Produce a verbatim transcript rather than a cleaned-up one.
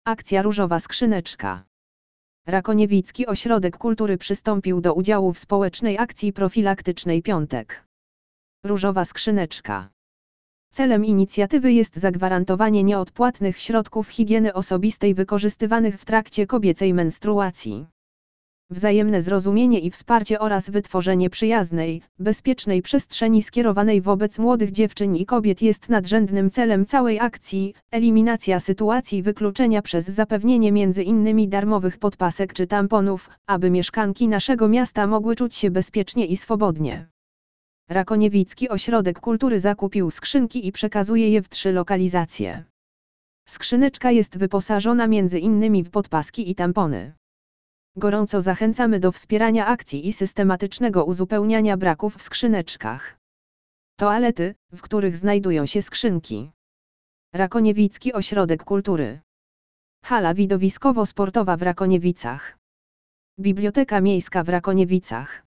Akcja Różowa Skrzyneczka. Rakoniewicki Ośrodek Kultury przystąpił do udziału w społecznej akcji profilaktycznej Piątek. Różowa Skrzyneczka. Celem inicjatywy jest zagwarantowanie nieodpłatnych środków higieny osobistej wykorzystywanych w trakcie kobiecej menstruacji. Wzajemne zrozumienie i wsparcie oraz wytworzenie przyjaznej, bezpiecznej przestrzeni skierowanej wobec młodych dziewczyn i kobiet jest nadrzędnym celem całej akcji. Eliminacja sytuacji wykluczenia przez zapewnienie między innymi darmowych podpasek czy tamponów, aby mieszkanki naszego miasta mogły czuć się bezpiecznie i swobodnie. Rakoniewicki Ośrodek Kultury zakupił skrzynki i przekazuje je w trzy lokalizacje. Skrzyneczka jest wyposażona między innymi w podpaski i tampony. Gorąco zachęcamy do wspierania akcji i systematycznego uzupełniania braków w skrzyneczkach. Toalety, w których znajdują się skrzynki. Rakoniewicki Ośrodek Kultury. Hala widowiskowo-sportowa w Rakoniewicach. Biblioteka Miejska w Rakoniewicach.